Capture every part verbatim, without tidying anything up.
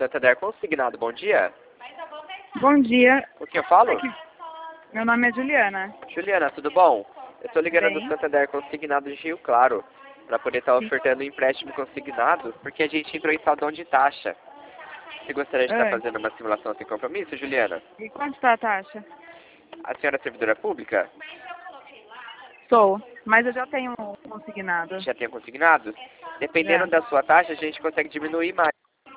Santander Consignado, bom dia. Bom dia. Com quem eu falo? Aqui. Meu nome é Juliana. Juliana, tudo bom? Eu estou ligando Bem. do Santander Consignado de Rio Claro, para poder estar Sim. ofertando um empréstimo consignado, porque a gente entrou em saldão de taxa. Você gostaria de estar Oi. fazendo uma simulação sem compromisso, Juliana? E quanto está a taxa? A senhora é servidora pública? Sou, mas eu já tenho um consignado. Já tem consignado? Dependendo Já. da sua taxa, a gente consegue diminuir mais.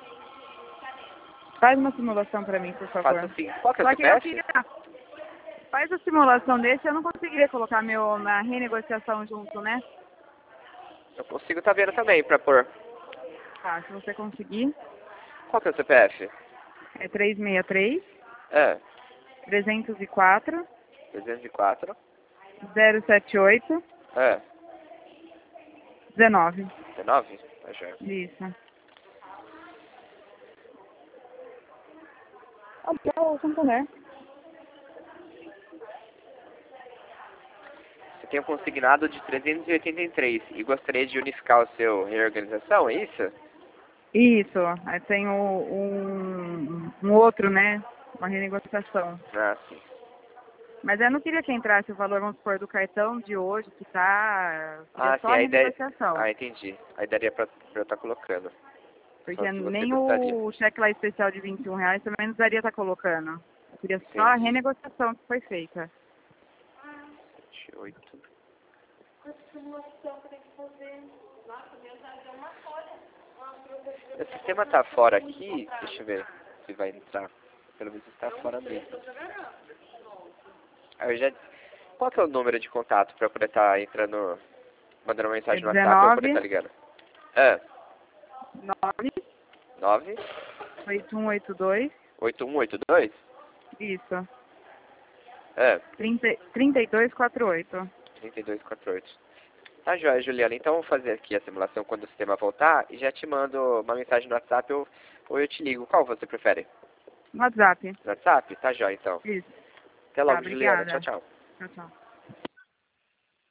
Faz uma simulação para mim, por favor. Faça assim. Qual que é o Só seu que eu C P F? queria... Faz a simulação desse, eu não conseguiria colocar meu, na renegociação junto, né? Eu consigo estar vendo também, para pôr. Tá, se você conseguir. Qual que é o C P F? É três seis três, É, trezentos e quatro, trezentos e quatro. zero sete oito, É, dezenove. dezenove? Tá joia. Isso. Aqui é o Santander. Você tem um consignado de trezentos e oitenta e três e gostaria de unificar o seu reorganização, é isso? Isso, aí tem o- um, um outro, né? Uma renegociação. Ah, sim. Mas eu não queria que entrasse o valor, vamos supor, do cartão de hoje, que tá. Queria Ah, só sim, a a ideia... renegociação. Ah, entendi. Aí daria pra, pra eu estar colocando. Só Porque se você nem gostaria. o cheque lá especial de vinte e um reais também não daria estar colocando. Eu queria só a Entendi. renegociação que foi feita. sete, oito. O sistema tá fora aqui. Deixa eu ver se vai entrar. Pelo menos está fora mesmo. Aí eu já... Qual que é o número de contato pra eu poder estar entrando, mandando uma É mensagem no WhatsApp pra eu poder estar dezenove, ligando? É, nove, nove oito um oito dois, oito um oito dois? isso, É, trinta, trinta e dois quarenta e oito. trinta e dois quarenta e oito. Tá joia, Juliana. Então eu vou fazer aqui a simulação quando o sistema voltar e já te mando uma mensagem no WhatsApp ou, ou eu te ligo. Qual você prefere? WhatsApp. No WhatsApp? Tá joia, então. Isso. Até Tá, logo, Juliana. Tchau, obrigada. tchau. Tchau, tchau.